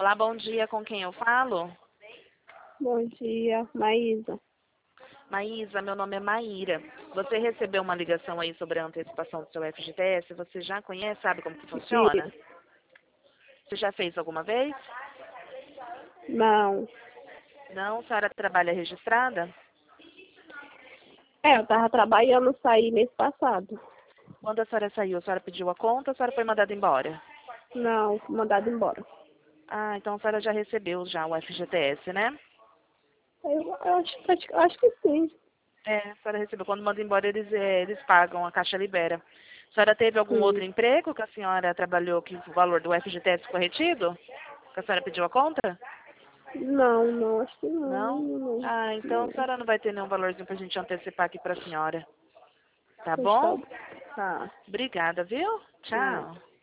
Olá, bom dia. Com quem eu falo? Bom dia, Maísa. Maísa, meu nome é Maíra. Você recebeu uma ligação aí sobre a antecipação do seu FGTS? Você já conhece, sabe como que funciona? Sim. Você já fez alguma vez? Não. Não? A senhora trabalha registrada? Eu tava trabalhando, saí mês passado. Quando a senhora saiu, a senhora pediu a conta ou a senhora foi mandada embora? Não, fui mandada embora. Ah, então a senhora já recebeu já o FGTS, né? Eu acho que sim. É, a senhora recebeu. Quando manda embora, eles pagam, a Caixa libera. A senhora teve algum Sim. outro emprego que a senhora trabalhou que o valor do FGTS ficou retido? Que a senhora pediu a conta? Não, acho que não. Não? Não, Ah, então a não. senhora não vai ter nenhum valorzinho pra gente antecipar aqui pra senhora. Tá Pois tá. bom? Tá. Obrigada, viu? Nada. Tchau.